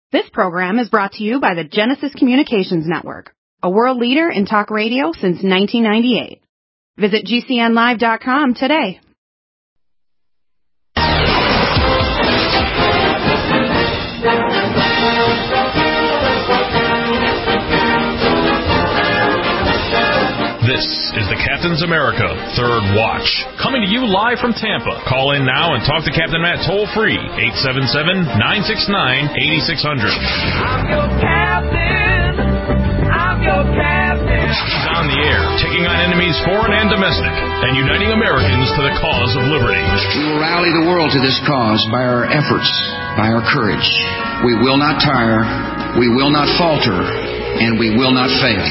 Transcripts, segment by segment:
This program is brought to you by the Genesis Communications Network, a world leader in talk radio since 1998. Visit GCNlive.com today. This is the Captain's America Third Watch, coming to you live from Tampa. Call in now and talk to Captain Matt toll-free, 877-969-8600. I'm your captain. I'm your captain. He's on the air, taking on enemies foreign and domestic, and uniting Americans to the cause of liberty. We will rally the world to this cause by our efforts, by our courage. We will not tire, we will not falter, and we will not fail.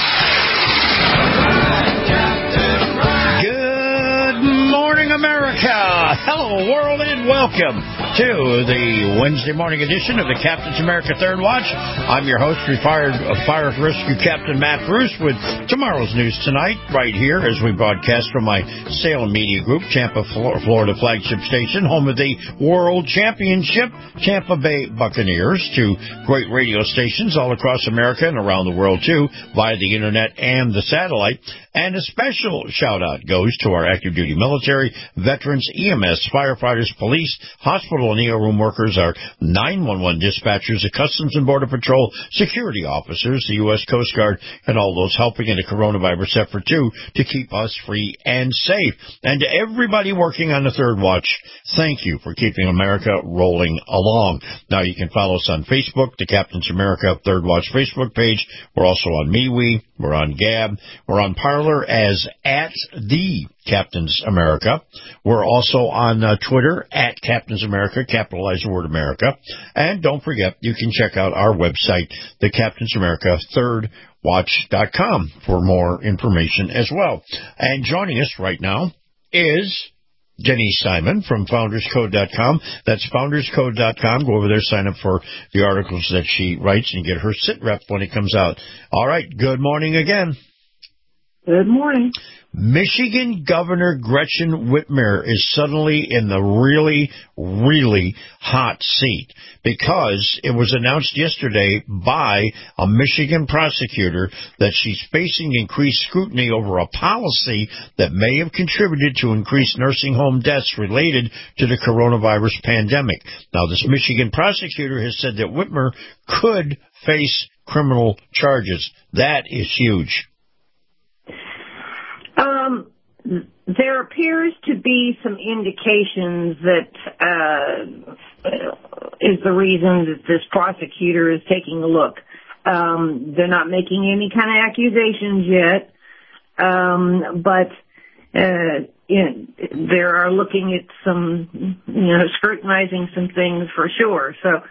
America. Hello, world, and welcome to the Wednesday morning edition of the Captain's America Third Watch. I'm your host, retired Fire Rescue Captain Matt Bruce, with tomorrow's news tonight, right here as we broadcast from my Salem Media Group, Tampa, Florida flagship station, home of the World Championship Tampa Bay Buccaneers, to great radio stations all across America and around the world, too, via the internet and the satellite. And a special shout-out goes to our active duty military, veterans, EMS, firefighters, police, hospital and ER room workers, our 911 dispatchers, the Customs and Border Patrol, security officers, the U.S. Coast Guard, and all those helping in the coronavirus effort, too, to keep us free and safe. And to everybody working on the Third Watch, thank you for keeping America rolling along. Now, you can follow us on Facebook, the Captain's America Third Watch Facebook page. We're also on MeWe. We're on Gab. We're on Parler as at the Captain's America. We're also on Twitter at Captain's America, capitalize the word America. And don't forget, you can check out our website, the Captain's America thirdwatch.com, for more information as well. And joining us right now is Jenny Simon from FoundersCode.com. That's FoundersCode.com. Go over there, sign up for the articles that she writes, and get her sit rep when it comes out. All right, good morning again. Good morning. Michigan Governor Gretchen Whitmer is suddenly in the really, really hot seat because it was announced yesterday by a Michigan prosecutor that she's facing increased scrutiny over a policy that may have contributed to increased nursing home deaths related to the coronavirus pandemic. Now, this Michigan prosecutor has said that Whitmer could face criminal charges. That is huge. There appears to be some indications that is the reason that this prosecutor is taking a look. They're not making any kind of accusations yet, but they are looking at some, scrutinizing some things for sure. So,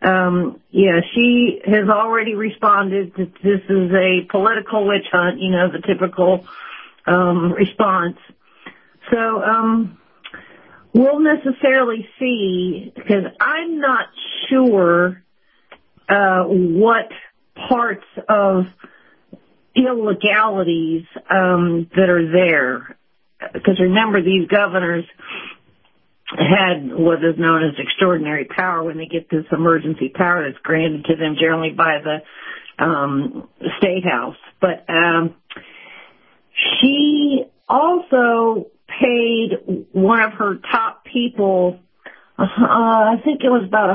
she has already responded that this is a political witch hunt, the typical response. So, we'll necessarily see, because I'm not sure what parts of illegalities that are there. Because remember, these governors had what is known as extraordinary power when they get this emergency power that's granted to them generally by the State House. But she also paid one of her top people, I think it was about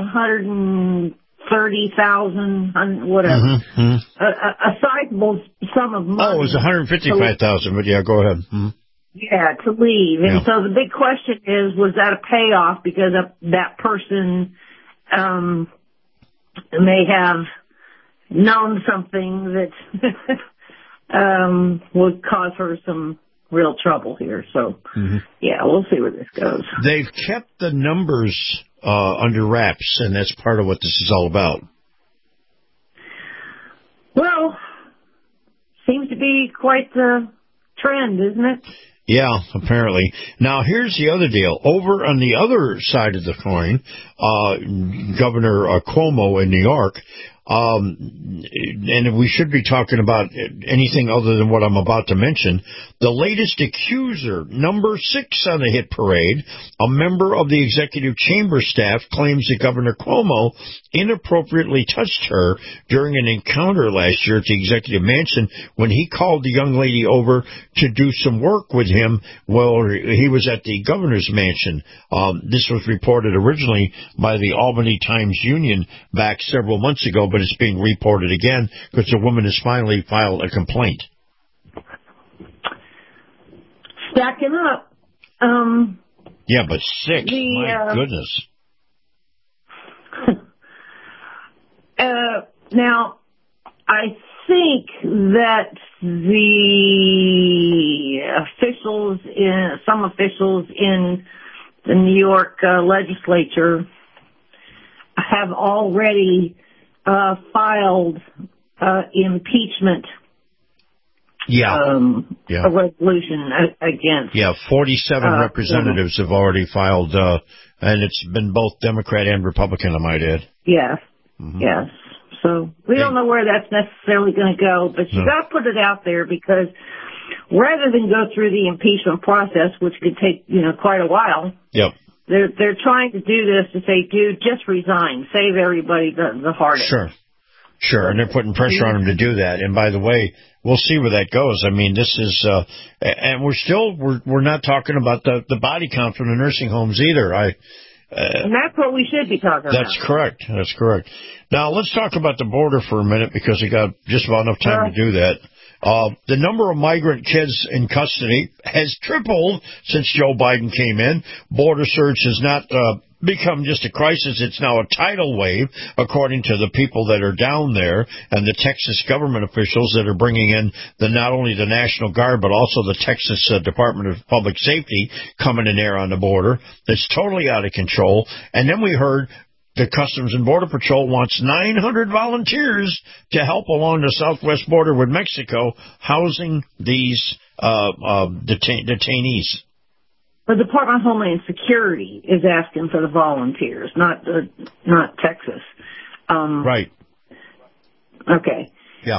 $130,000, whatever, a sizable sum of money. Oh, it was $155,000, but yeah, go ahead. Yeah, to leave. And so the big question is, was that a payoff because that person may have known something that would cause her some real trouble here. So, we'll see where this goes. They've kept the numbers under wraps, and that's part of what this is all about. Well, seems to be quite the trend, isn't it? Yeah, apparently. Now, here's the other deal. Over on the other side of the coin, Governor Cuomo in New York and we should be talking about anything other than what I'm about to mention. The latest accuser, number 6 on the hit parade, a member of the executive chamber staff, claims that Governor Cuomo inappropriately touched her during an encounter last year at the executive mansion when he called the young lady over to do some work with him while he was at the governor's mansion. This was reported originally by the Albany Times-Union back several months ago, but it's being reported again because the woman has finally filed a complaint. Stacking up. Yeah, but 6, my goodness. Now, I think that some officials in the New York legislature have already filed impeachment. A resolution against. 47 representatives have already filed, and it's been both Democrat and Republican, I might add. Yes, yes. So we don't know where that's necessarily going to go, but you got to put it out there because rather than go through the impeachment process, which could take quite a while. Yep. They're trying to do this to say, dude, just resign, save everybody the heartache. Sure, and they're putting pressure on him to do that. And by the way, we'll see where that goes. I mean, this is, and we're not talking about the body count from the nursing homes either. And that's what we should be talking about. That's correct. Now, let's talk about the border for a minute because we got just about enough time to do that. The number of migrant kids in custody has tripled since Joe Biden came in. Border surge has not become just a crisis. It's now a tidal wave, according to the people that are down there and the Texas government officials that are bringing in not only the National Guard, but also the Texas Department of Public Safety coming in there on the border. It's totally out of control. And then we heard the Customs and Border Patrol wants 900 volunteers to help along the southwest border with Mexico, housing these detainees. The Department of Homeland Security is asking for the volunteers, not Texas. Right. Okay. Yeah.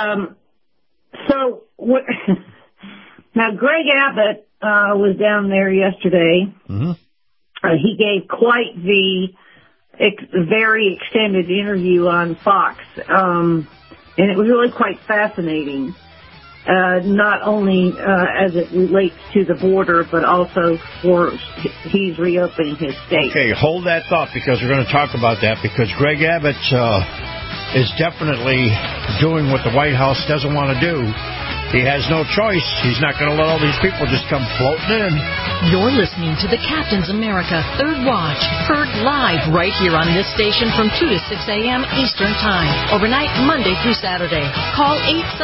So now Greg Abbott was down there yesterday. Mm-hmm. He gave quite the very extended interview on Fox, and it was really quite fascinating. Not only as it relates to the border, but also he's reopening his state. Okay, hold that thought because we're going to talk about that because Greg Abbott is definitely doing what the White House doesn't want to do. He has no choice. He's not going to let all these people just come floating in. You're listening to the Captain's America Third Watch, heard live right here on this station from 2 to 6 a.m. Eastern Time, overnight Monday through Saturday. Call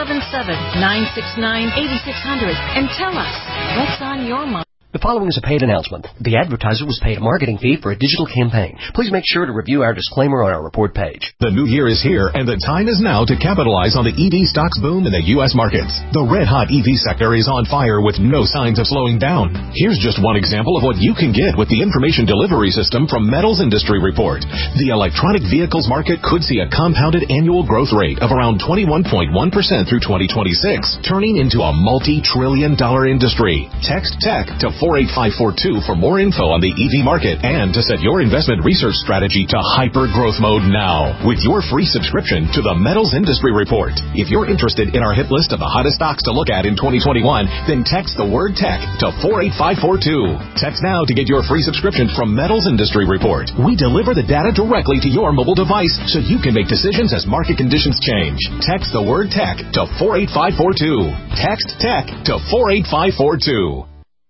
877-969-8600 and tell us what's on your mind. The following is a paid announcement. The advertiser was paid a marketing fee for a digital campaign. Please make sure to review our disclaimer on our report page. The new year is here, and the time is now to capitalize on the EV stocks boom in the U.S. markets. The red-hot EV sector is on fire with no signs of slowing down. Here's just one example of what you can get with the information delivery system from Metals Industry Report. The electronic vehicles market could see a compounded annual growth rate of around 21.1% through 2026, turning into a multi-trillion-dollar industry. Text TECH to 48542 for more info on the EV market and to set your investment research strategy to hyper growth mode now with your free subscription to the Metals Industry Report. If you're interested in our hit list of the hottest stocks to look at in 2021, then text the word TECH to 48542. Text now to get your free subscription from Metals Industry Report. We deliver the data directly to your mobile device so you can make decisions as market conditions change. Text the word TECH to 48542. Text TECH to 48542.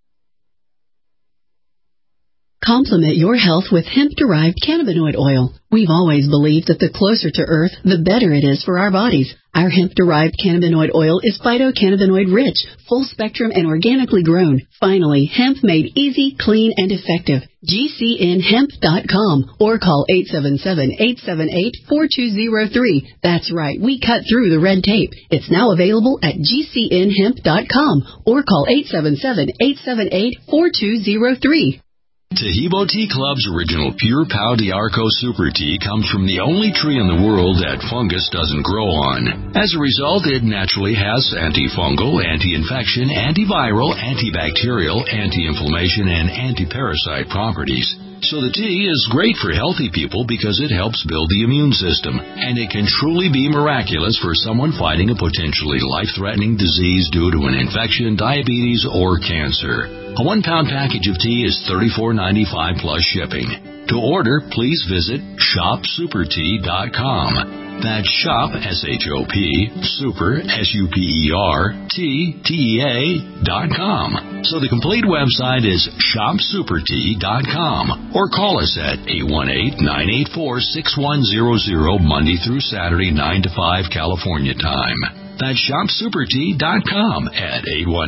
Complement your health with hemp-derived cannabinoid oil. We've always believed that the closer to Earth, the better it is for our bodies. Our hemp-derived cannabinoid oil is phytocannabinoid-rich, full-spectrum, and organically grown. Finally, hemp made easy, clean, and effective. GCNhemp.com or call 877-878-4203. That's right, we cut through the red tape. It's now available at GCNhemp.com or call 877-878-4203. Taheebo Tea Club's original Pure Pau d'Arco Super Tea comes from the only tree in the world that fungus doesn't grow on. As a result, it naturally has antifungal, anti-infection, antiviral, antibacterial, anti-inflammation, and anti-parasite properties. So the tea is great for healthy people because it helps build the immune system, and it can truly be miraculous for someone fighting a potentially life-threatening disease due to an infection, diabetes, or cancer. A 1-pound package of tea is $34.95 plus shipping. To order, please visit shopsupertea.com. That's shop, S-H-O-P, super, S-U-P-E-R, T-E-A.com. So the complete website is shopsupertea.com. Or call us at 818-984-6100 Monday through Saturday, 9 to 5 California time. That's shopsupertea.com at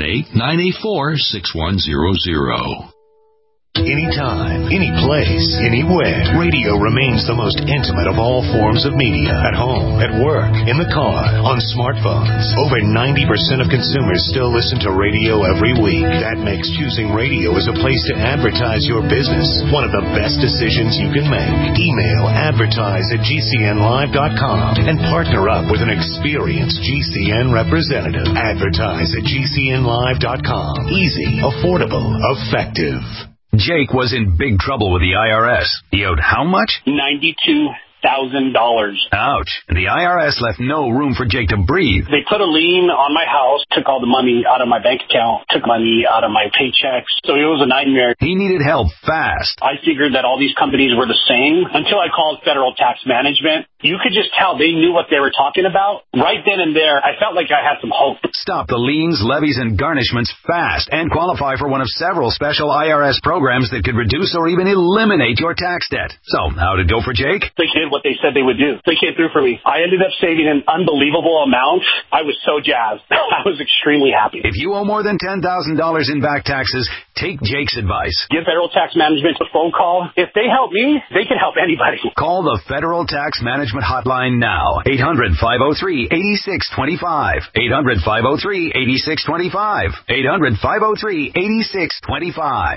818-984-6100. Anytime, any place, anywhere, radio remains the most intimate of all forms of media. At home, at work, in the car, on smartphones. Over 90% of consumers still listen to radio every week. That makes choosing radio as a place to advertise your business one of the best decisions you can make. Email advertise@gcnlive.com and partner up with an experienced GCN representative. Advertise at gcnlive.com. Easy, affordable, effective. Jake was in big trouble with the IRS. He owed how much? $92,000. Ouch. And the IRS left no room for Jake to breathe. They put a lien on my house, took all the money out of my bank account, took money out of my paychecks. So it was a nightmare. He needed help fast. I figured that all these companies were the same until I called Federal Tax Management. You could just tell they knew what they were talking about. Right then and there, I felt like I had some hope. Stop the liens, levies, and garnishments fast and qualify for one of several special IRS programs that could reduce or even eliminate your tax debt. So, how'd it go for Jake? They did what they said they would do. They came through for me. I ended up saving an unbelievable amount. I was so jazzed. I was extremely happy. If you owe more than $10,000 in back taxes, take Jake's advice. Give Federal Tax Management a phone call. If they help me, they can help anybody. Call the Federal Tax Management Hotline now. 800-503-8625. 800-503-8625. 800-503-8625.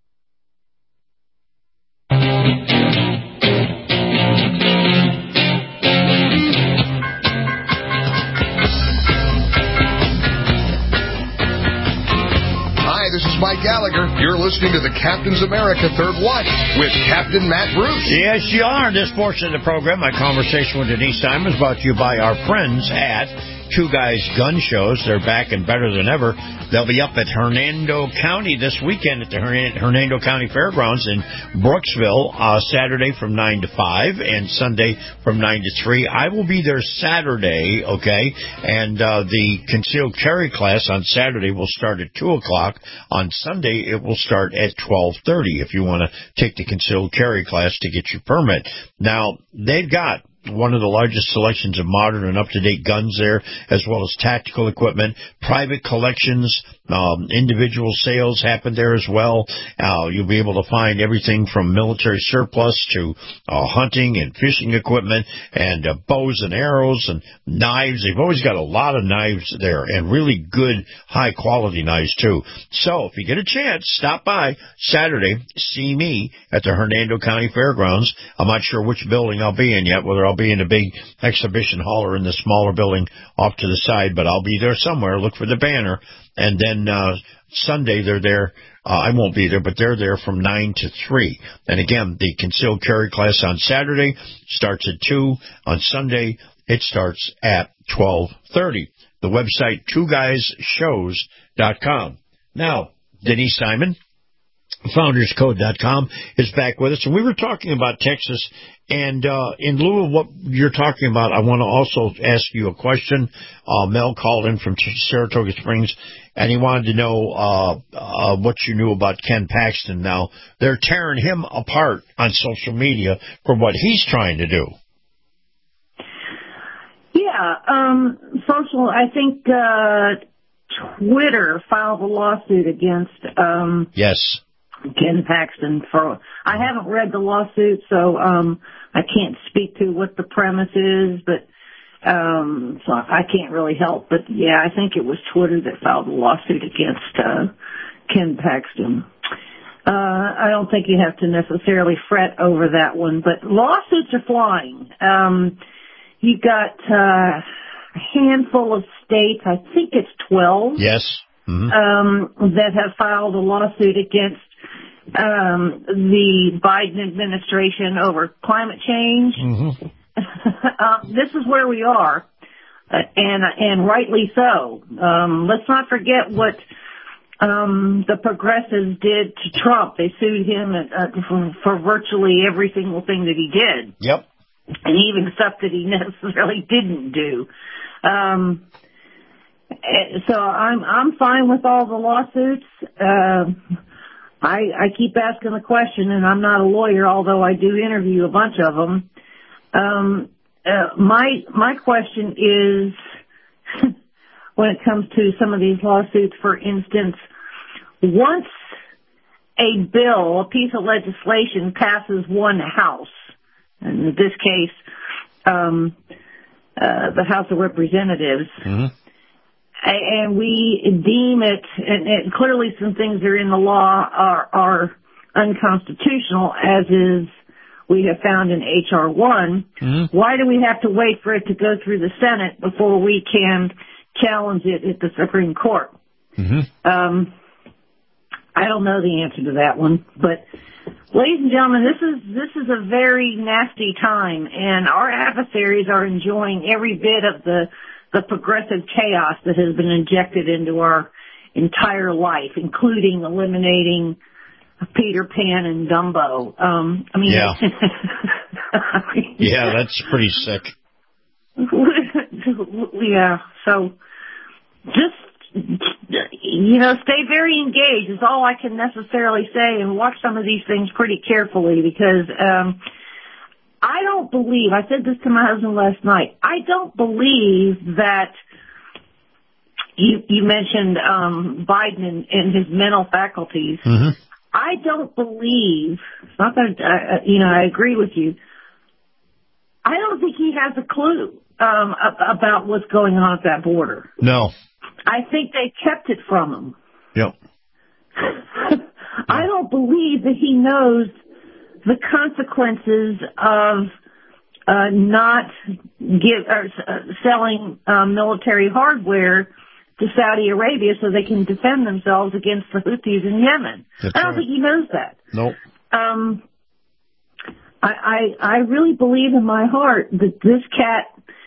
This is Mike Gallagher. You're listening to the Captain's America Third Watch with Captain Matt Bruce. Yes, you are. In this portion of the program, my conversation with Denise Simon is brought to you by our friends at Two Guys Gun Shows. They're back and better than ever. They'll be up at Hernando County this weekend at the Hernando County Fairgrounds in Brooksville, Saturday from 9 to 5 and Sunday from 9 to 3. I will be there Saturday, okay, and the concealed carry class on Saturday will start at 2 o'clock. On Sunday, it will start at 12:30 if you want to take the concealed carry class to get your permit. Now, they've got one of the largest selections of modern and up-to-date guns there, as well as tactical equipment, private collections, individual sales happen there as well. You'll be able to find everything from military surplus to hunting and fishing equipment and bows and arrows and knives. They've always got a lot of knives there and really good, high-quality knives, too. So if you get a chance, stop by Saturday, see me at the Hernando County Fairgrounds. I'm not sure which building I'll be in yet, whether I'll be in the big exhibition hall or in the smaller building off to the side, but I'll be there somewhere. Look for the banner. And then Sunday they're there. I won't be there, but they're there from 9 to 3. And again, the concealed carry class on Saturday starts at 2. On Sunday, it starts at 12:30. The website, twoguyshows.com. Now, Denise Simon, founderscode.com, is back with us. And we were talking about Texas. And in lieu of what you're talking about, I want to also ask you a question. Mel called in from Saratoga Springs, and he wanted to know what you knew about Ken Paxton. Now, they're tearing him apart on social media for what he's trying to do. Yeah, I think Twitter filed a lawsuit against yes. Ken Paxton. I haven't read the lawsuit, so I can't speak to what the premise is, but so I can't really help. But yeah, I think it was Twitter that filed a lawsuit against Ken Paxton. I don't think you have to necessarily fret over that one, but lawsuits are flying. You've got a handful of states, I think it's 12. Yes. That have filed a lawsuit against the Biden administration over climate change. This is where we are, and rightly so. Let's not forget what the progressives did to Trump. They sued him for virtually every single thing that he did. Yep. And even stuff that he necessarily didn't do. So I'm fine with all the lawsuits. I keep asking the question, and I'm not a lawyer, although I do interview a bunch of them. My question is, when it comes to some of these lawsuits, for instance, once a bill, a piece of legislation passes one house, and in this case, the House of Representatives, and we deem it, and clearly some things that are in the law are unconstitutional, as is we have found in H.R. 1, why do we have to wait for it to go through the Senate before we can challenge it at the Supreme Court? I don't know the answer to that one, but ladies and gentlemen, this is a very nasty time, and our adversaries are enjoying every bit of the progressive chaos that has been injected into our entire life, including eliminating Peter Pan and Dumbo. Yeah. Yeah, that's pretty sick. Yeah, so just, stay very engaged is all I can necessarily say, and watch some of these things pretty carefully, because I don't believe, I said this to my husband last night, I don't believe that you mentioned Biden and his mental faculties. I don't believe, not that, I agree with you, I don't think he has a clue about what's going on at that border. No. I think they kept it from him. Yep. I don't believe that he knows the consequences of not selling military hardware to Saudi Arabia so they can defend themselves against the Houthis in Yemen. That's I don't think he knows that. Nope. I really believe in my heart that this cat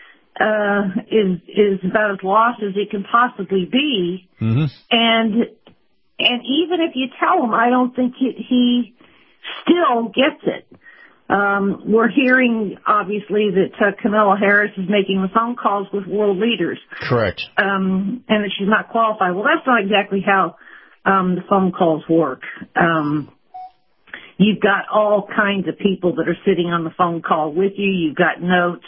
is about as lost as it can possibly be. And even if you tell him, I don't think he still gets it. We're hearing, obviously, that Kamala Harris is making the phone calls with world leaders. Correct. And that she's not qualified. Well, that's not exactly how the phone calls work. You've got all kinds of people that are sitting on the phone call with you. You've got notes,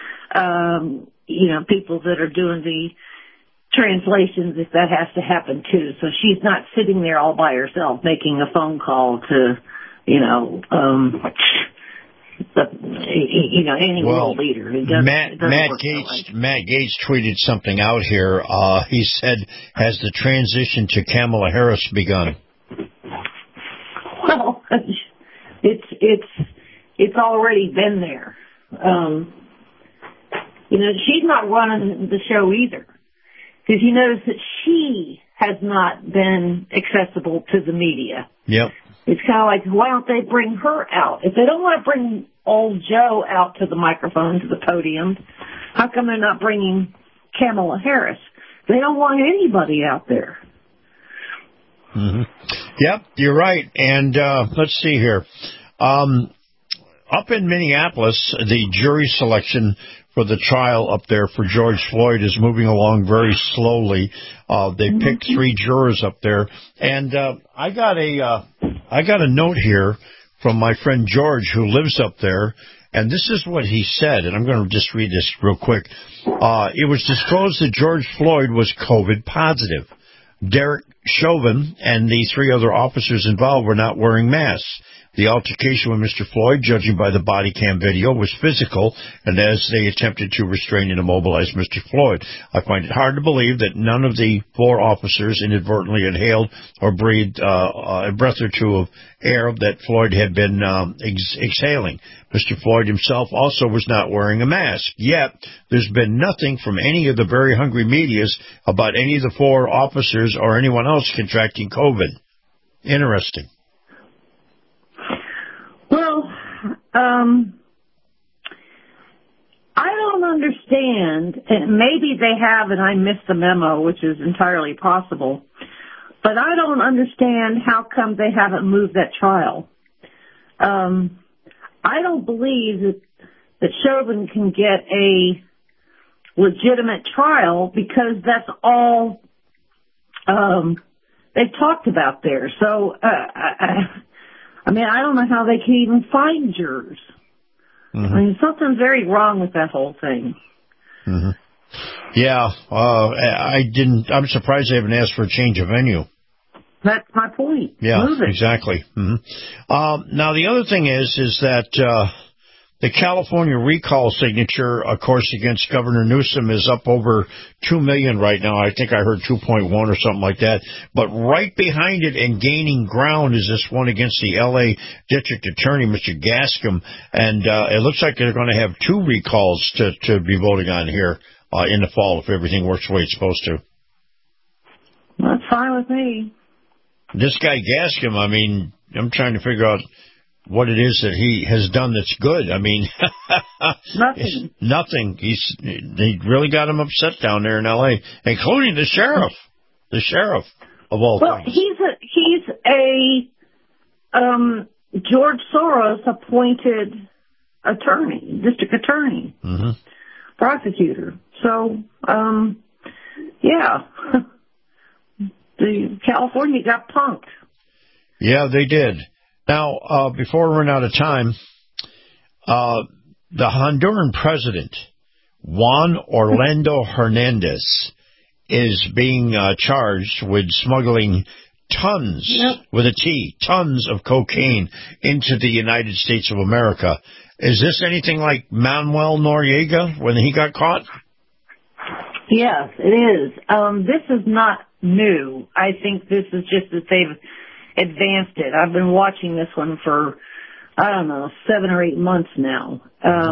people that are doing the translations if that has to happen too. So she's not sitting there all by herself making a phone call to, any world leader. Matt Gaetz tweeted something out here. He said, "Has the transition to Kamala Harris begun?" Well, it's already been there. She's not running the show either, because you notice that she has not been accessible to the media. Yep. It's kind of like, why don't they bring her out? If they don't want to bring old Joe out to the microphone, to the podium, how come they're not bringing Kamala Harris? They don't want anybody out there. Yep, you're right. And let's see here. Up in Minneapolis, the jury selection for the trial up there for George Floyd is moving along very slowly. They picked 3 jurors up there, and I got a note here from my friend George, who lives up there, and this is what he said, and I'm going to just read this real quick. It was disclosed that George Floyd was COVID positive. Derek Chauvin and the 3 other officers involved were not wearing masks. The altercation with Mr. Floyd, judging by the body cam video, was physical, and as they attempted to restrain and immobilize Mr. Floyd. I find it hard to believe that none of the 4 officers inadvertently inhaled or breathed a breath or two of air that Floyd had been exhaling. Mr. Floyd himself also was not wearing a mask. Yet, there's been nothing from any of the very hungry medias about any of the 4 officers or anyone else contracting COVID. Interesting. Well, I don't understand, and maybe they have and I missed the memo, which is entirely possible, but I don't understand how come they haven't moved that trial. I don't believe that Chauvin can get a legitimate trial because that's all they've talked about there. So, I mean, I don't know how they can even find jurors. Mm-hmm. I mean, something's very wrong with that whole thing. Mm-hmm. Yeah, I'm surprised they haven't asked for a change of venue. That's my point. Yeah, exactly. Mm-hmm. Now, the other thing is that the California recall signature, of course, against Governor Newsom is up over 2 million right now. I think I heard 2.1 or something like that. But right behind it and gaining ground is this one against the L.A. District Attorney, Mr. Gascon. And it looks like they're going to have 2 recalls to be voting on here in the fall if everything works the way it's supposed to. That's fine with me. This guy Gascon, I mean, I'm trying to figure out what it is that he has done that's good. I mean, nothing. Nothing. They really got him upset down there in L.A., including the sheriff. The sheriff of all things. Well, he's a George Soros appointed attorney, district attorney, prosecutor. So, yeah. The California got punked. Yeah, they did. Now, before we run out of time, the Honduran president, Juan Orlando Hernandez, is being charged with smuggling tons, with a T, tons of cocaine into the United States of America. Is this anything like Manuel Noriega when he got caught? Yes, it is. This is not new. I think this is just that they've advanced it. I've been watching this one for, 7 or 8 months now.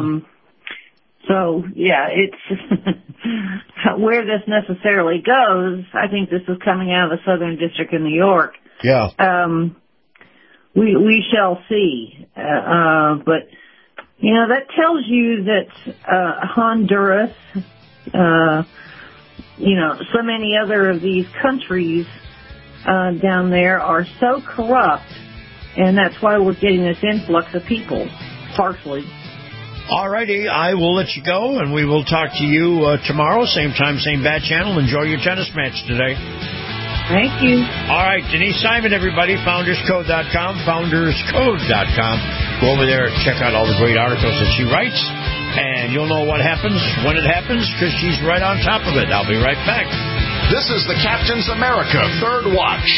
So, yeah, it's where this necessarily goes. I think this is coming out of the Southern District of New York. Yeah. We shall see. But, that tells you that Honduras, so many other of these countries down there are so corrupt, and that's why we're getting this influx of people, partially. All righty, I will let you go, and we will talk to you tomorrow, same time, same bad channel. Enjoy your tennis match today. Thank you. All right, Denise Simon, everybody, founderscode.com, founderscode.com. Go over there and check out all the great articles that she writes, and you'll know what happens when it happens, because she's right on top of it. I'll be right back. This is the Captain's America Third Watch.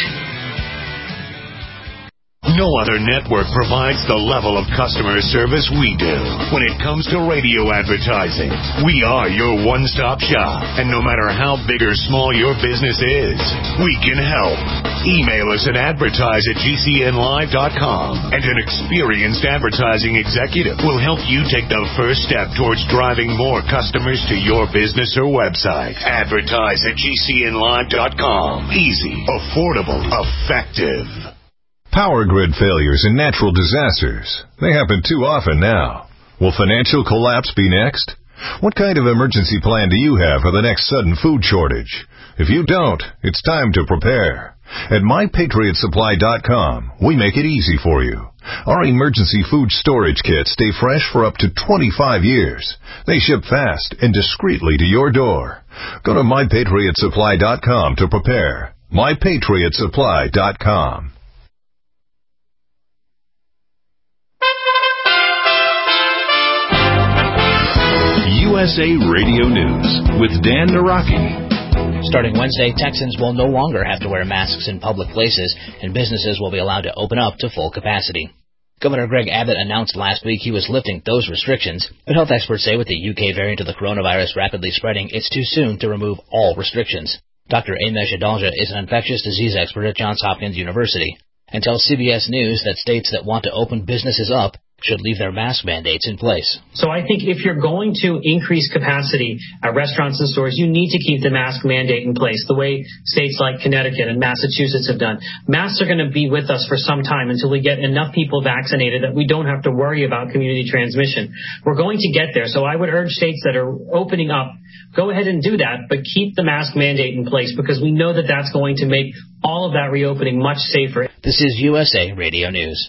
No other network provides the level of customer service we do when it comes to radio advertising. We are your one-stop shop, and no matter how big or small your business is, we can help. Email us at advertise@gcnlive.com, and an experienced advertising executive will help you take the first step towards driving more customers to your business or website. Advertise@gcnlive.com. Easy, affordable, effective. Power grid failures and natural disasters. They happen too often now. Will financial collapse be next? What kind of emergency plan do you have for the next sudden food shortage? If you don't, it's time to prepare. At MyPatriotSupply.com, we make it easy for you. Our emergency food storage kits stay fresh for up to 25 years. They ship fast and discreetly to your door. Go to MyPatriotSupply.com to prepare. MyPatriotSupply.com. USA Radio News with Dan Naraki. Starting Wednesday, Texans will no longer have to wear masks in public places, and businesses will be allowed to open up to full capacity. Governor Greg Abbott announced last week he was lifting those restrictions, but health experts say with the UK variant of the coronavirus rapidly spreading, it's too soon to remove all restrictions. Dr. Amesh Adalja is an infectious disease expert at Johns Hopkins University and tells CBS News that states that want to open businesses up should leave their mask mandates in place. So I think if you're going to increase capacity at restaurants and stores, you need to keep the mask mandate in place, the way states like Connecticut and Massachusetts have done. Masks are going to be with us for some time until we get enough people vaccinated that we don't have to worry about community transmission. We're going to get there. So I would urge states that are opening up, go ahead and do that, but keep the mask mandate in place because we know that that's going to make all of that reopening much safer. This is USA Radio News.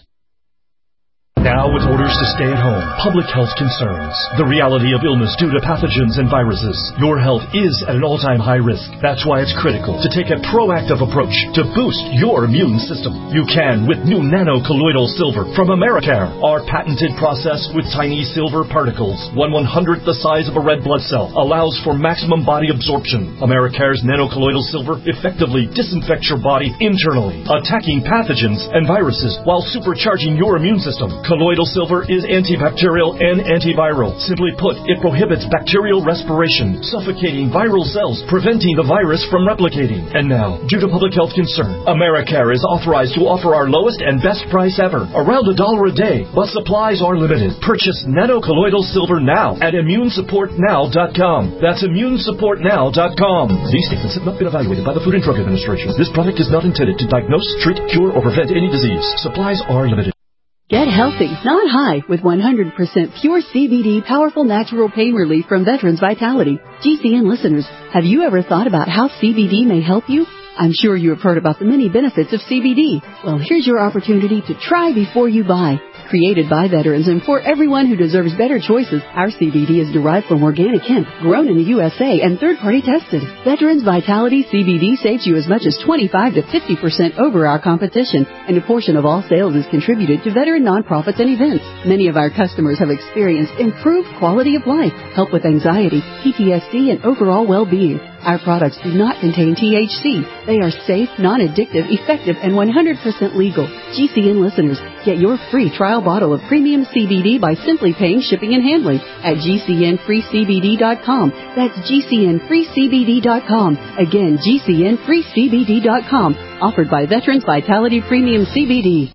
Now with orders to stay at home, public health concerns, the reality of illness due to pathogens and viruses, your health is at an all-time high risk. That's why it's critical to take a proactive approach to boost your immune system. You can with new nano-colloidal silver from Americare. Our patented process with tiny silver particles, 1/100th the size of a red blood cell, allows for maximum body absorption. Americare's nano-colloidal silver effectively disinfects your body internally, attacking pathogens and viruses while supercharging your immune system. Colloidal silver is antibacterial and antiviral. Simply put, it prohibits bacterial respiration, suffocating viral cells, preventing the virus from replicating. And now, due to public health concern, Americare is authorized to offer our lowest and best price ever, around $1 a day, but supplies are limited. Purchase nano-colloidal silver now at immunesupportnow.com. That's immunesupportnow.com. These statements have not been evaluated by the Food and Drug Administration. This product is not intended to diagnose, treat, cure, or prevent any disease. Supplies are limited. Get healthy, not high, with 100% pure CBD powerful natural pain relief from Veterans Vitality. GCN listeners, have you ever thought about how CBD may help you? I'm sure you have heard about the many benefits of CBD. Well, here's your opportunity to try before you buy. Created by veterans and for everyone who deserves better choices, our CBD is derived from organic hemp, grown in the USA and third-party tested. Veterans Vitality CBD saves you as much as 25 to 50% over our competition, and a portion of all sales is contributed to veteran nonprofits and events. Many of our customers have experienced improved quality of life, help with anxiety, PTSD, and overall well-being. Our products do not contain THC. They are safe, non-addictive, effective, and 100% legal. GCN listeners, get your free trial bottle of premium CBD by simply paying shipping and handling at GCNFreeCBD.com. That's GCNFreeCBD.com. Again, GCNFreeCBD.com. Offered by Veterans Vitality Premium CBD.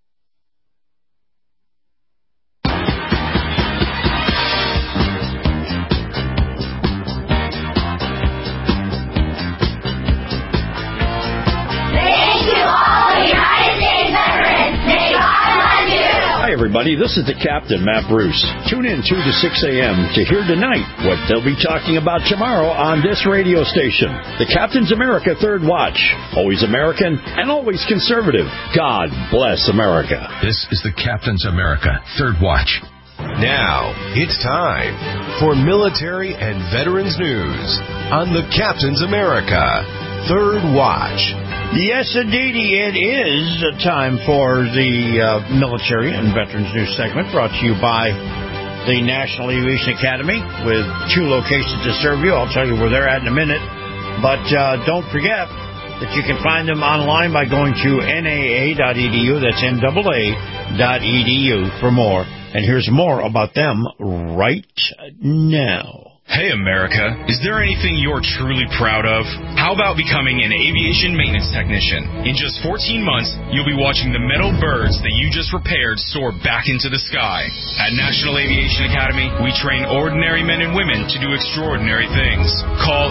Everybody, this is the Captain, Matt Bruce. Tune in 2 to 6 a.m. to hear tonight what they'll be talking about tomorrow on this radio station. The Captain's America Third Watch. Always American and always conservative. God bless America. This is the Captain's America Third Watch. Now, it's time for military and veterans news on the Captain's America Third Watch. Yes, indeedy, it is time for the military and veterans news segment brought to you by the National Aviation Academy with 2 locations to serve you. I'll tell you where they're at in a minute. But don't forget that you can find them online by going to NAA.edu. That's NAA.edu for more. And here's more about them right now. Hey, America, is there anything you're truly proud of? How about becoming an aviation maintenance technician? In just 14 months, you'll be watching the metal birds that you just repaired soar back into the sky. At National Aviation Academy, we train ordinary men and women to do extraordinary things. Call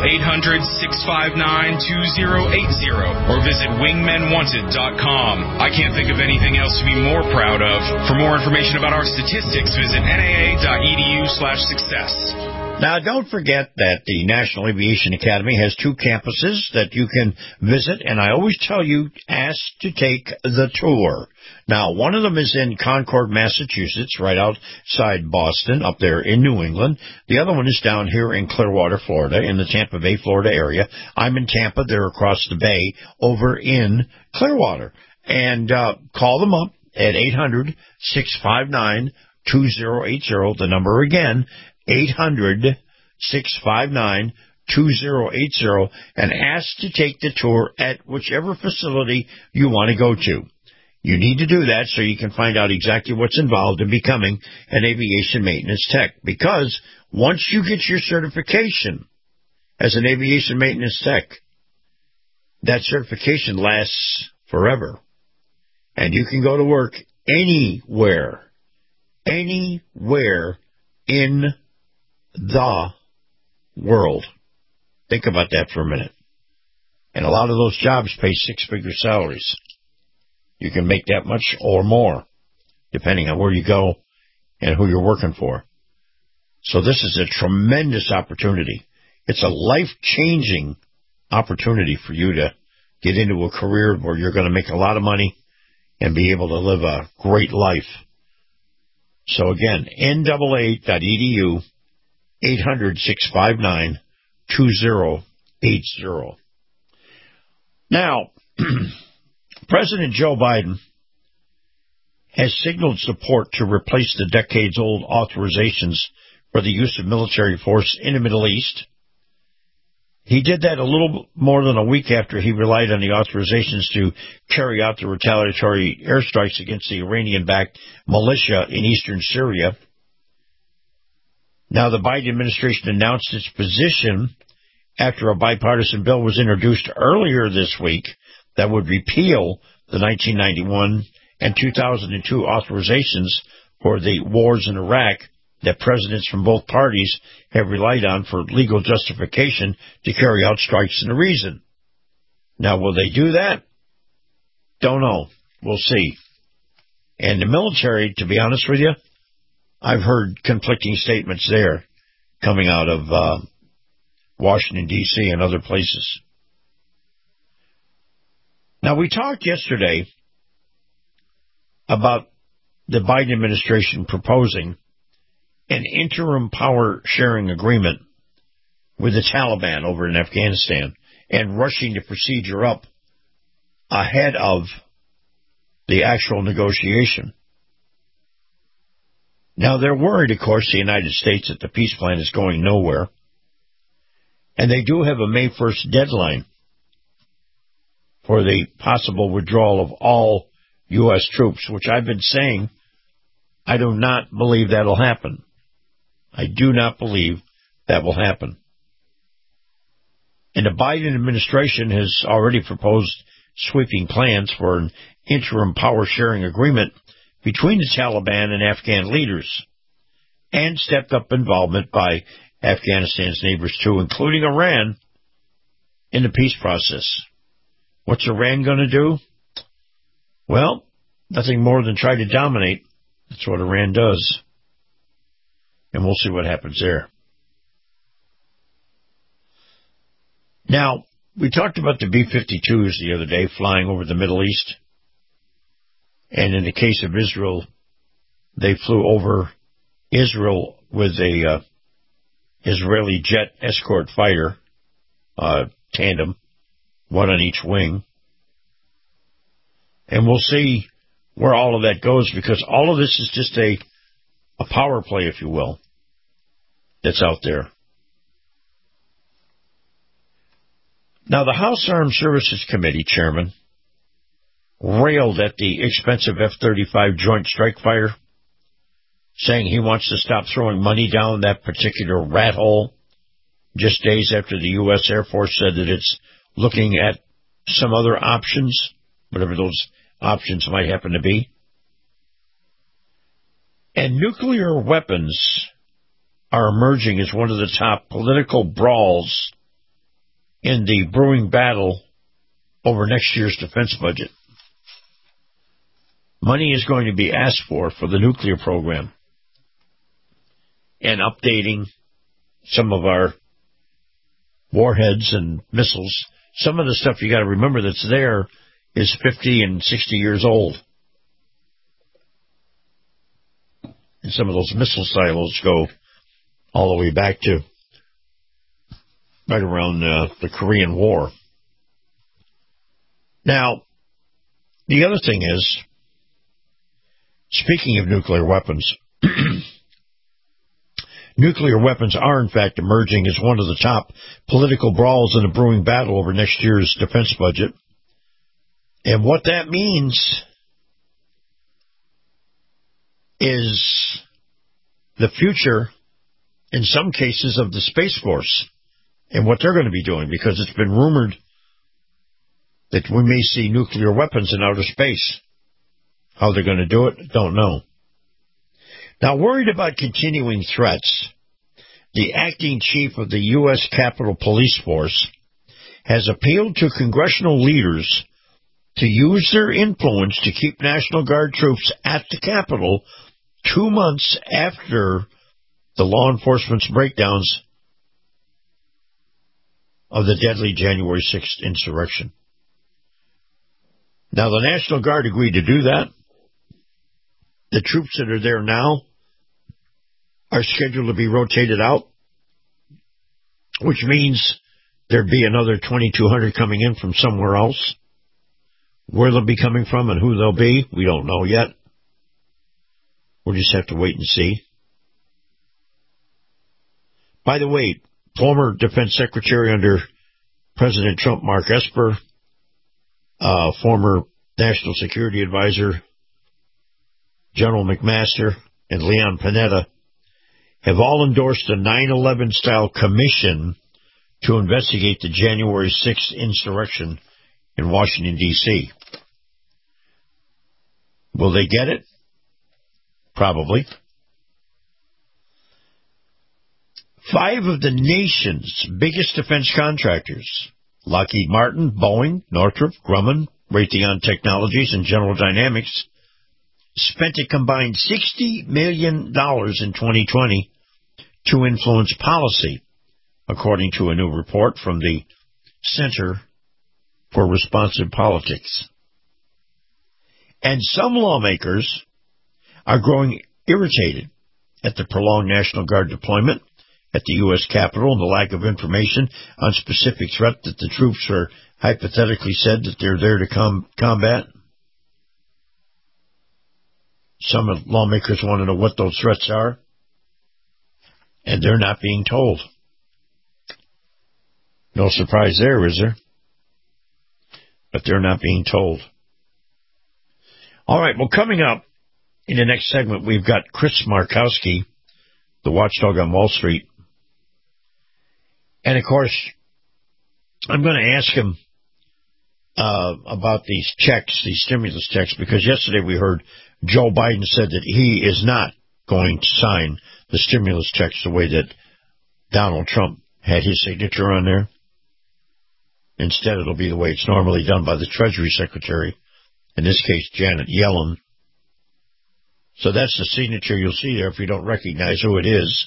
800-659-2080 or visit wingmenwanted.com. I can't think of anything else to be more proud of. For more information about our statistics, visit naa.edu/success. Now, don't forget that the National Aviation Academy has 2 campuses that you can visit, and I always tell you, ask to take the tour. Now, one of them is in Concord, Massachusetts, right outside Boston, up there in New England. The other one is down here in Clearwater, Florida, in the Tampa Bay, Florida area. I'm in Tampa. They're across the bay over in Clearwater. And call them up at 800-659-2080. The number again, 800-659-2080, and ask to take the tour at whichever facility you want to go to. You need to do that so you can find out exactly what's involved in becoming an aviation maintenance tech. Because once you get your certification as an aviation maintenance tech, that certification lasts forever. And you can go to work anywhere in the world. Think about that for a minute. And a lot of those jobs pay six-figure salaries. You can make that much or more, depending on where you go and who you're working for. So this is a tremendous opportunity. It's a life-changing opportunity for you to get into a career where you're going to make a lot of money and be able to live a great life. So again, NAA.edu, 800-659-2080. Now, President Joe Biden has signaled support to replace the decades-old authorizations for the use of military force in the Middle East. He did that a little more than a week after he relied on the authorizations to carry out the retaliatory airstrikes against the Iranian-backed militia in eastern Syria. Now, the Biden administration announced its position after a bipartisan bill was introduced earlier this week that would repeal the 1991 and 2002 authorizations for the wars in Iraq that presidents from both parties have relied on for legal justification to carry out strikes in the region. Now, will they do that? Don't know. We'll see. And the military, to be honest with you, I've heard conflicting statements there coming out of Washington, D.C. and other places. Now, we talked yesterday about the Biden administration proposing an interim power sharing agreement with the Taliban over in Afghanistan and rushing the procedure up ahead of the actual negotiation. Now, they're worried, of course, the United States, that the peace plan is going nowhere. And they do have a May 1st deadline for the possible withdrawal of all U.S. troops, which I've been saying I do not believe that'll happen. I do not believe that will happen. And the Biden administration has already proposed sweeping plans for an interim power-sharing agreement between the Taliban and Afghan leaders, and stepped-up involvement by Afghanistan's neighbors, too, including Iran, in the peace process. What's Iran going to do? Well, nothing more than try to dominate. That's what Iran does. And we'll see what happens there. Now, we talked about the B-52s the other day flying over the Middle East. And in the case of Israel, they flew over Israel with a Israeli jet escort fighter, tandem, one on each wing. And we'll see where all of that goes, because all of this is just a power play, if you will, that's out there. Now, the House Armed Services Committee chairman railed at the expensive F-35 Joint Strike Fighter, saying he wants to stop throwing money down that particular rat hole, just days after the U.S. Air Force said that it's looking at some other options, whatever those options might happen to be. And nuclear weapons are emerging as one of the top political brawls in the brewing battle over next year's defense budget. Money is going to be asked for the nuclear program and updating some of our warheads and missiles. Some of the stuff you got to remember that's there is 50 and 60 years old. And some of those missile silos go all the way back to right around the Korean War. Now, the other thing is, speaking of nuclear weapons, nuclear weapons are, in fact, emerging as one of the top political brawls in the brewing battle over next year's defense budget. And what that means is the future, in some cases, of the Space Force and what they're going to be doing, because it's been rumored that we may see nuclear weapons in outer space. How they're going to do it, don't know. Now, worried about continuing threats, the acting chief of the U.S. Capitol Police Force has appealed to congressional leaders to use their influence to keep National Guard troops at the Capitol 2 months after the law enforcement's breakdowns of the deadly January 6th insurrection. Now, the National Guard agreed to do that. The troops that are there now are scheduled to be rotated out, which means there'd be another 2,200 coming in from somewhere else. Where they'll be coming from and who they'll be, we don't know yet. We'll just have to wait and see. By the way, former Defense Secretary under President Trump, Mark Esper, former National Security Advisor General McMaster, and Leon Panetta have all endorsed a 9/11-style commission to investigate the January 6th insurrection in Washington, D.C. Will they get it? Probably. 5 of the nation's biggest defense contractors, Lockheed Martin, Boeing, Northrop, Grumman, Raytheon Technologies, and General Dynamics, spent a combined $60 million in 2020 to influence policy, according to a new report from the Center for Responsive Politics. And some lawmakers are growing irritated at the prolonged National Guard deployment at the U.S. Capitol and the lack of information on specific threat that the troops are hypothetically said that they're there to combat. Some lawmakers want to know what those threats are, and they're not being told. No surprise there, is there? But they're not being told. All right, well, coming up in the next segment, we've got Chris Markowski, the watchdog on Wall Street. And, of course, I'm going to ask him about these checks, these stimulus checks, because yesterday we heard Joe Biden said that he is not going to sign the stimulus checks the way that Donald Trump had his signature on there. Instead, it'll be the way it's normally done by the Treasury Secretary, in this case, Janet Yellen. So that's the signature you'll see there if you don't recognize who it is.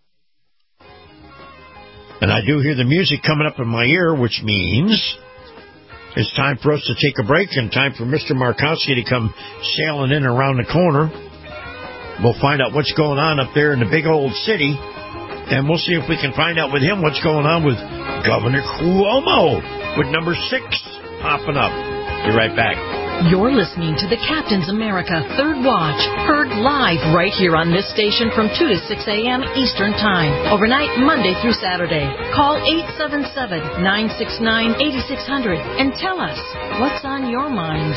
And I do hear the music coming up in my ear, which means it's time for us to take a break and time for Mr. Markowski to come sailing in around the corner. We'll find out what's going on up there in the big old city, and we'll see if we can find out with him what's going on with Governor Cuomo with number 6 popping up. Be right back. You're listening to the Captain's America Third Watch, heard live right here on this station from 2 to 6 a.m. Eastern Time, overnight Monday through Saturday. Call 877-969-8600 and tell us what's on your mind.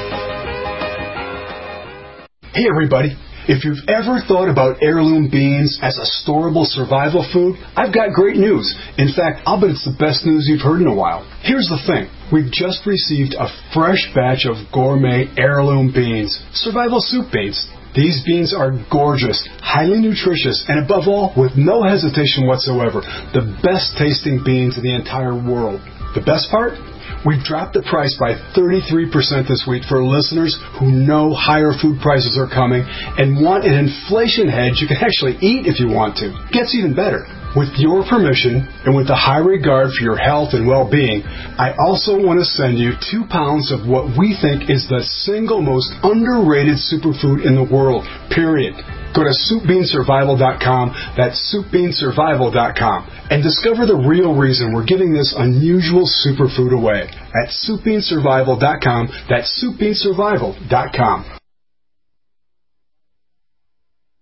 Hey, everybody. If you've ever thought about heirloom beans as a storable survival food, I've got great news. In fact, I'll bet it's the best news you've heard in a while. Here's the thing. We've just received a fresh batch of gourmet heirloom beans, survival soup beans. These beans are gorgeous, highly nutritious, and above all, with no hesitation whatsoever, the best tasting beans in the entire world. The best part? We've dropped the price by 33% this week for listeners who know higher food prices are coming and want an inflation hedge you can actually eat if you want to. Gets even better. With your permission and with a high regard for your health and well-being, I also want to send you 2 pounds of what we think is the single most underrated superfood in the world, period. Go to SoupBeanSurvival.com, that's SoupBeanSurvival.com, and discover the real reason we're giving this unusual superfood away at SoupBeanSurvival.com, that's SoupBeanSurvival.com.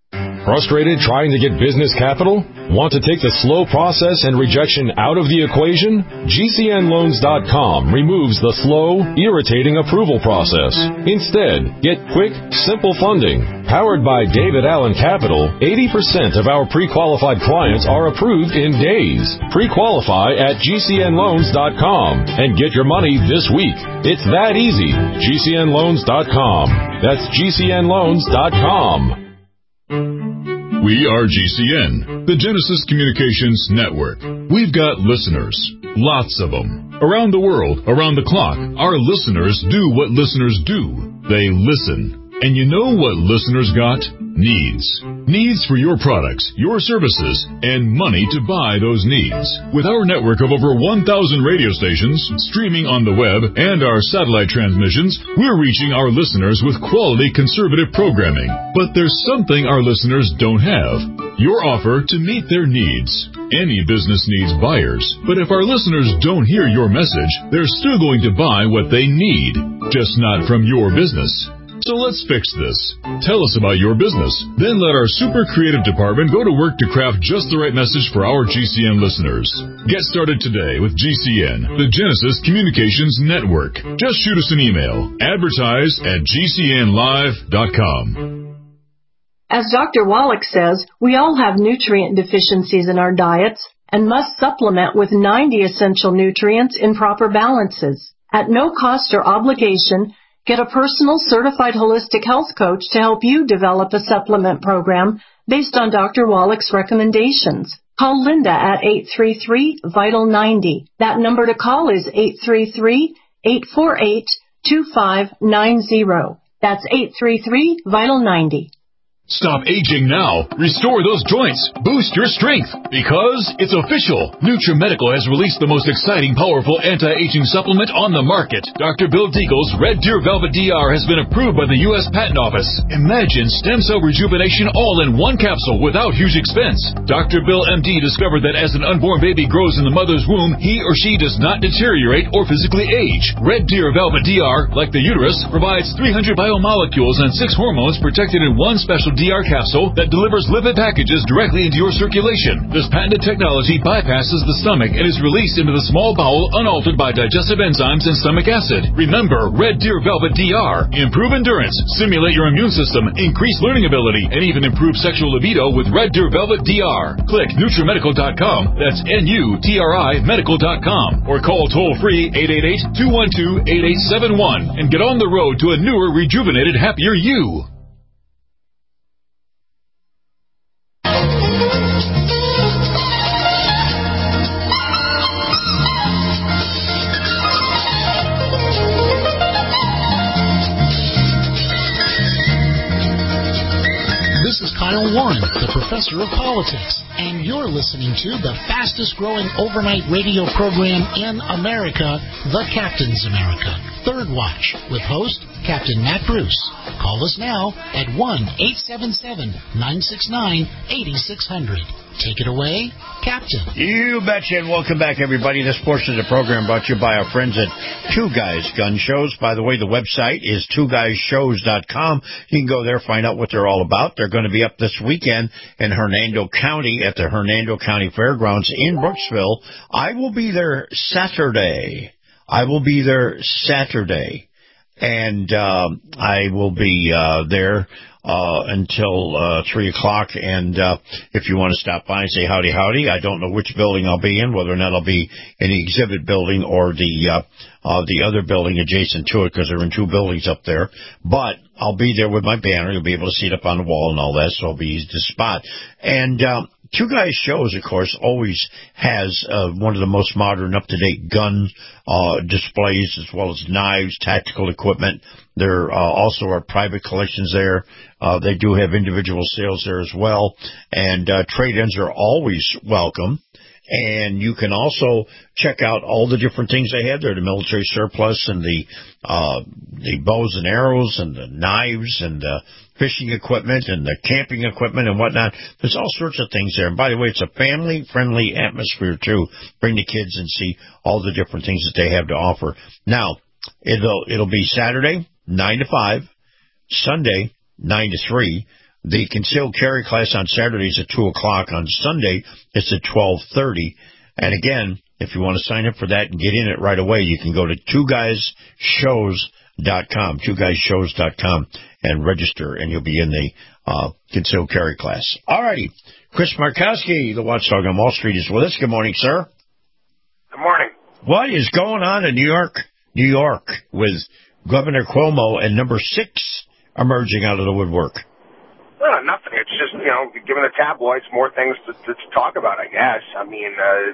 Frustrated trying to get business capital? Want to take the slow process and rejection out of the equation? GCNLoans.com removes the slow, irritating approval process. Instead, get quick, simple funding. Powered by David Allen Capital, 80% of our pre-qualified clients are approved in days. Pre-qualify at GCNLoans.com and get your money this week. It's that easy. GCNLoans.com. That's GCNLoans.com. We are GCN, the Genesis Communications Network. We've got listeners, lots of them. Around the world, around the clock, our listeners do what listeners do. They listen. And you know what listeners got? Needs. Needs for your products, your services, and money to buy those needs. With our network of over 1,000 radio stations, streaming on the web, and our satellite transmissions, we're reaching our listeners with quality conservative programming. But there's something our listeners don't have. Your offer to meet their needs. Any business needs buyers, but if our listeners don't hear your message, they're still going to buy what they need, just not from your business. So let's fix this. Tell us about your business. Then let our super creative department go to work to craft just the right message for our GCN listeners. Get started today with GCN, the Genesis Communications Network. Just shoot us an email. Advertise@GCNlive.com. As Dr. Wallach says, we all have nutrient deficiencies in our diets and must supplement with 90 essential nutrients in proper balances. At no cost or obligation, get a personal certified holistic health coach to help you develop a supplement program based on Dr. Wallach's recommendations. Call Linda at 833-VITAL-90. That number to call is 833-848-2590. That's 833-VITAL-90. Stop aging now. Restore those joints. Boost your strength. Because it's official. NutriMedical has released the most exciting, powerful anti-aging supplement on the market. Dr. Bill Deagle's Red Deer Velvet DR has been approved by the U.S. Patent Office. Imagine stem cell rejuvenation all in one capsule without huge expense. Dr. Bill MD discovered that as an unborn baby grows in the mother's womb, he or she does not deteriorate or physically age. Red Deer Velvet DR, like the uterus, provides 300 biomolecules and 6 hormones protected in one special DR capsule that delivers lipid packages directly into your circulation. This patented technology bypasses the stomach and is released into the small bowel unaltered by digestive enzymes and stomach acid. Remember, Red Deer Velvet DR. Improve endurance, stimulate your immune system, increase learning ability, and even improve sexual libido with Red Deer Velvet DR. Click NutriMedical.com, that's NUTRI Medical.com, or call toll-free 888-212-8871 and get on the road to a newer, rejuvenated, happier you. This is Kyle Warren, the professor of politics, and you're listening to the fastest growing overnight radio program in America, The Captain's America, Third Watch, with host Captain Matt Bruce. Call us now at 1-877-969-8600. Take it away, Captain. You betcha, and welcome back, everybody. This portion of the program brought to you by our friends at Two Guys Gun Shows. By the way, the website is twoguyshows.com. You can go there, find out what they're all about. They're going to be up this weekend in Hernando County at the Hernando County Fairgrounds in Brooksville. I will be there Saturday. And I will be there until 3 o'clock, and if you want to stop by and say howdy, I don't know which building I'll be in, whether or not I'll be in the exhibit building or the other building adjacent to it, because they're in 2 buildings up there, but I'll be there with my banner. You'll be able to see it up on the wall and all that, so it'll be easy to spot. And Two Guys Shows, of course, always has one of the most modern, up-to-date gun displays, as well as knives, tactical equipment. There also are private collections there. They do have individual sales there as well. And trade-ins are always welcome. And you can also check out all the different things they have there, the military surplus and the bows and arrows and the knives and the fishing equipment and the camping equipment and whatnot. There's all sorts of things there. And by the way, it's a family-friendly atmosphere, too. Bring the kids and see all the different things that they have to offer. Now, it'll be Saturday, 9 to 5, Sunday, 9 to 3. The concealed carry class on Saturday is at 2 o'clock. On Sunday, it's at 12:30. And again, if you want to sign up for that and get in it right away, you can go to twoguyshows.com and register, and you'll be in the concealed carry class. All righty. Chris Markowski, the Watchdog on Wall Street, is with us. Good morning, sir. Good morning. What is going on in New York, with Governor Cuomo and number 6 emerging out of the woodwork? Well, nothing. It's just, giving the tabloids more things to talk about, I guess. I mean,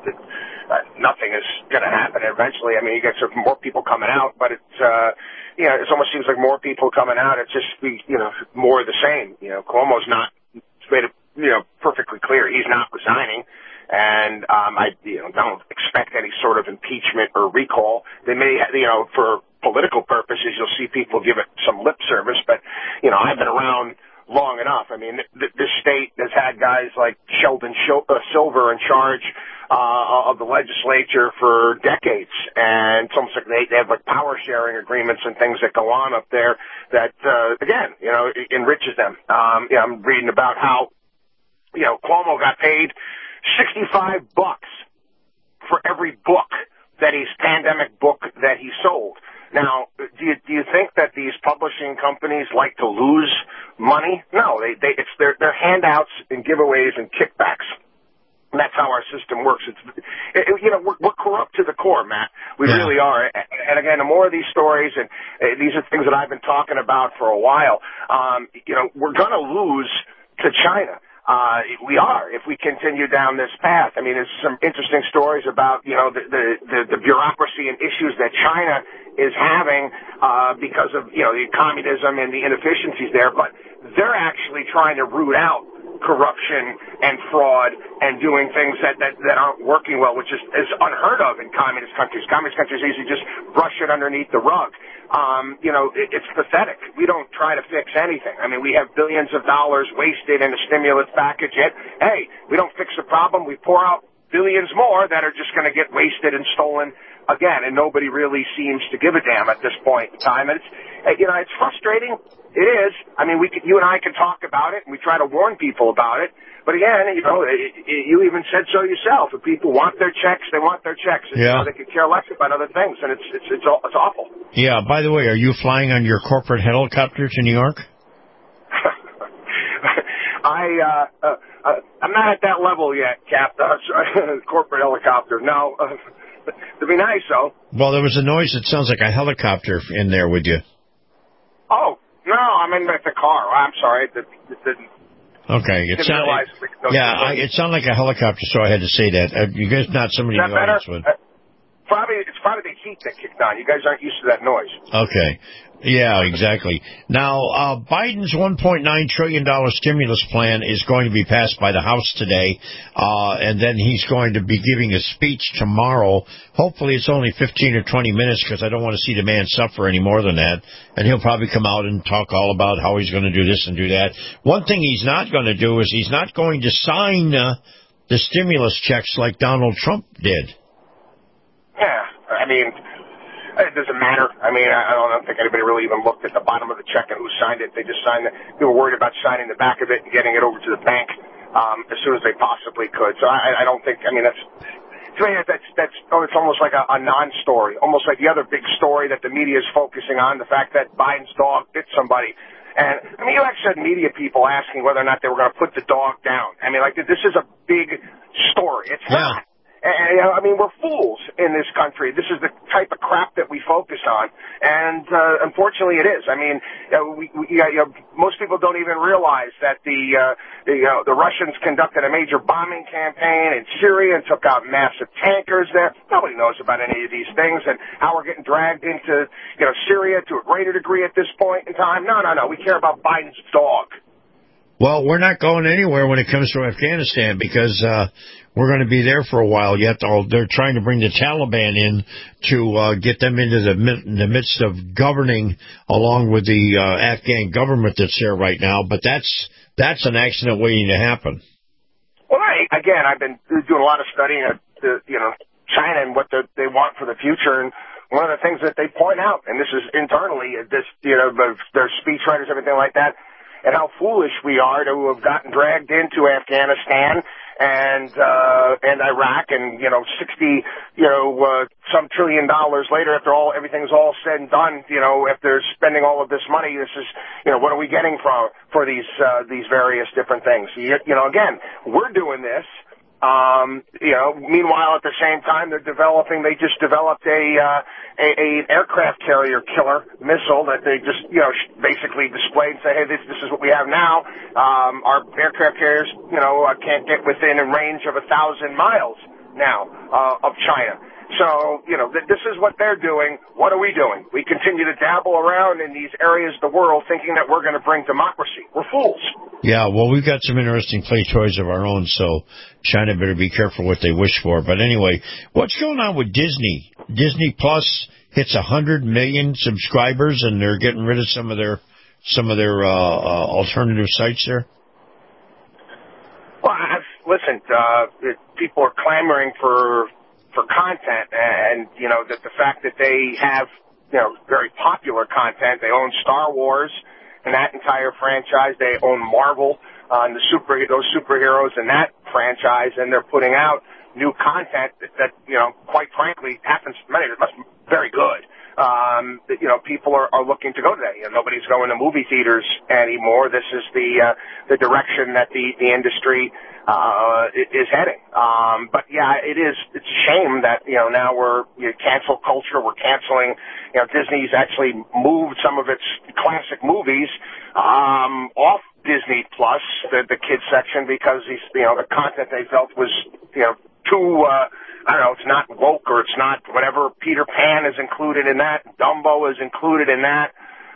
nothing is going to happen eventually. I mean, you got some more people coming out, but it's, it almost seems like more people coming out. It's just, more of the same. Cuomo's not made it, perfectly clear he's not resigning. And I don't expect any sort of impeachment or recall. They may, for political purposes, you'll see people give it some lip service. But, I've been around long enough. I mean, this state has had guys like Sheldon Silver in charge of the legislature for decades. And it's almost like they have like power sharing agreements and things that go on up there that, again, enriches them. I'm reading about how, Cuomo got paid $65 for every book pandemic book that he sold. Now, do you think that these publishing companies like to lose money? No, it's their handouts and giveaways and kickbacks. And that's how our system works. We're corrupt to the core, Matt. We really are. And again, the more of these stories, and these are things that I've been talking about for a while, we're going to lose to China. We are, if we continue down this path. I mean, there's some interesting stories about, the bureaucracy and issues that China is having, because of, the communism and the inefficiencies there, but they're actually trying to root out corruption and fraud and doing things that aren't working well, which is unheard of in communist countries. Communist countries usually just brush it underneath the rug. It's pathetic. We don't try to fix anything. I mean, we have billions of dollars wasted in a stimulus package, yet, hey, we don't fix the problem. We pour out billions more that are just going to get wasted and stolen again, and nobody really seems to give a damn at this point in time. And it's frustrating. It is. I mean, you and I can talk about it, and we try to warn people about it. But again, you even said so yourself. If people want their checks, they want their checks. And, they could care less about other things, and it's awful. Yeah. By the way, are you flying on your corporate helicopter to New York? I'm not at that level yet, Cap. Corporate helicopter. No. It'd be nice, though. Well, there was a noise that sounds like a helicopter in there with you. Oh. No, I'm in the car. I'm sorry. Okay. It sounded like a helicopter, so I had to say that. You guys not somebody in the audience would. It's probably the heat that kicked on. You guys aren't used to that noise. Okay. Yeah, exactly. Now, Biden's $1.9 trillion stimulus plan is going to be passed by the House today, and then he's going to be giving a speech tomorrow. Hopefully it's only 15 or 20 minutes, because I don't want to see the man suffer any more than that. And he'll probably come out and talk all about how he's going to do this and do that. One thing he's not going to do is he's not going to sign the stimulus checks like Donald Trump did. Yeah, I mean, it doesn't matter. I mean, I don't think anybody really even looked at the bottom of the check and who signed it. They just signed it. They were worried about signing the back of it and getting it over to the bank as soon as they possibly could. So I don't think, I mean, to me, it's almost like a non-story, almost like the other big story that the media is focusing on, the fact that Biden's dog bit somebody. And, I mean, you actually had media people asking whether or not they were going to put the dog down. I mean, like, this is a big story. It's not. And, I mean, we're fools in this country. This is the type of crap that we focus on, and unfortunately, it is. I mean, most people don't even realize that the Russians conducted a major bombing campaign in Syria and took out massive tankers there. Nobody knows about any of these things, and how we're getting dragged into Syria to a greater degree at this point in time. No. We care about Biden's dog. Well, we're not going anywhere when it comes to Afghanistan, because we're going to be there for a while yet. They're trying to bring the Taliban in to get them into the midst of governing along with the Afghan government that's there right now. But that's an accident waiting to happen. Well, I've been doing a lot of studying of China and what they want for the future, and one of the things that they point out, and this is internally, their speechwriters, everything like that, and how foolish we are to have gotten dragged into Afghanistan and Iraq, and some $1 trillion later, after everything's all said and done, after spending all of this money, this is, what are we getting for these various different things? Again, we're doing this. Meanwhile, at the same time, they just developed an aircraft carrier killer missile that they just, basically displayed and say, hey, this is what we have now. Our aircraft carriers, can't get within a range of 1,000 miles now, of China. So, this is what they're doing. What are we doing? We continue to dabble around in these areas of the world thinking that we're going to bring democracy. We're fools. Yeah, well, we've got some interesting play toys of our own, so China better be careful what they wish for. But anyway, what's going on with Disney? Disney Plus hits 100 million subscribers, and they're getting rid of some of their alternative sites there. Well, listen, people are clamoring for content, and the fact that they have very popular content. They own Star Wars and that entire franchise. They own Marvel and those superheroes and that franchise, and they're putting out new content that quite frankly happens. Many of it must be very good. People are looking to go to that. Nobody's going to movie theaters anymore. This is the direction that the industry is heading. But yeah, it's a shame that now we're cancel culture. We're canceling. Disney's actually moved some of its classic movies off Disney Plus, the kids section, because the content they felt was too. I don't know, it's not woke, or it's not whatever. Peter Pan is included in that. Dumbo is included in that.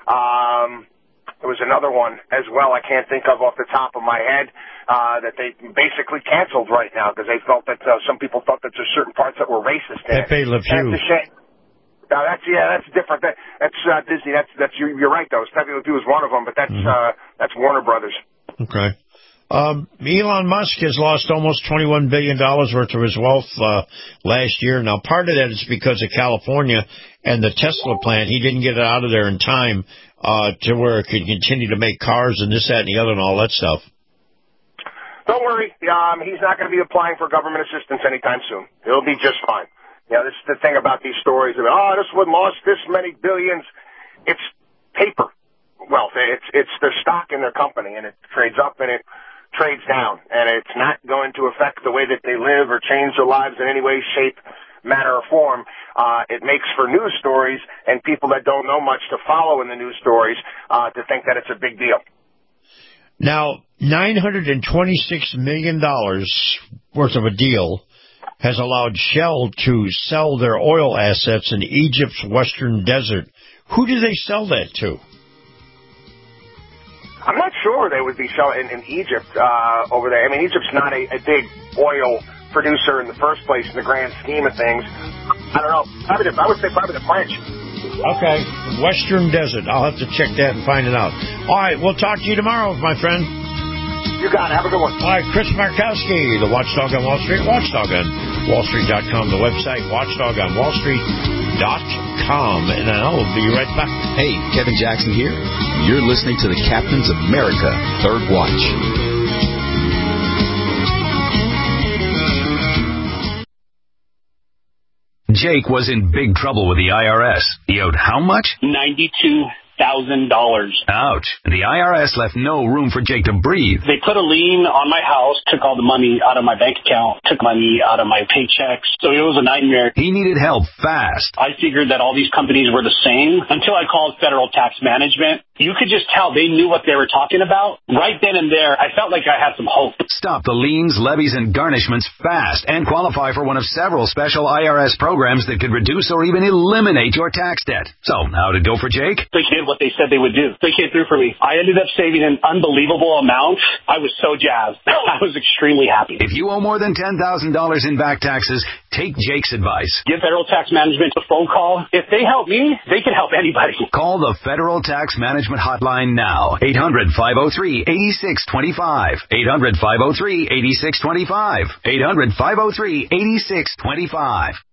There was another one as well I can't think of off the top of my head that they basically canceled right now because they felt that some people thought that there's certain parts that were racist in Pepe Le Pew. That's a shame. That's different. That's Disney. You're right though. Pepe Le Pew is one of them, but that's Warner Brothers. Okay. Elon Musk has lost almost $21 billion worth of his wealth last year. Now, part of that is because of California and the Tesla plant. He didn't get it out of there in time to where it could continue to make cars and this, that, and the other and all that stuff. Don't worry. He's not going to be applying for government assistance anytime soon. He'll be just fine. This is the thing about these stories about, this one lost this many billions. It's paper wealth. It's their stock in their company, and it trades up and it trades down, and it's not going to affect the way that they live or change their lives in any way, shape, matter, or form. It makes for news stories and people that don't know much to follow in the news stories to think that it's a big deal. Now, $926 million worth of a deal has allowed Shell to sell their oil assets in Egypt's western desert. Who do they sell that to? I'm not sure they would be selling in Egypt over there. I mean, Egypt's not a big oil producer in the first place in the grand scheme of things. I don't know. I would say probably the French. Okay. Western Desert. I'll have to check that and find it out. All right. We'll talk to you tomorrow, my friend. You got it. Have a good one. All right. Chris Markowski, the Watchdog on Wall Street. Watchdog on WallStreet.com. The website, WatchdogOnWallStreet.com. And I'll be right back. Hey, Kevin Jackson here. You're listening to the Captain's America Third Watch. Jake was in big trouble with the IRS. He owed how much? $92,000. Ouch. The IRS left no room for Jake to breathe. They put a lien on my house, took all the money out of my bank account, took money out of my paychecks. So it was a nightmare. He needed help fast. I figured that all these companies were the same until I called Federal Tax Management. You could just tell they knew what they were talking about. Right then and there, I felt like I had some hope. Stop the liens, levies, and garnishments fast and qualify for one of several special IRS programs that could reduce or even eliminate your tax debt. So, how did it go for Jake? They did what they said they would do. They came through for me. I ended up saving an unbelievable amount. I was so jazzed. I was extremely happy. If you owe more than $10,000 in back taxes, take Jake's advice. Give Federal Tax Management a phone call. If they help me, they can help anybody. Call the Federal Tax Management hotline now. 800-503-8625. 800-503-8625. 800-503-8625.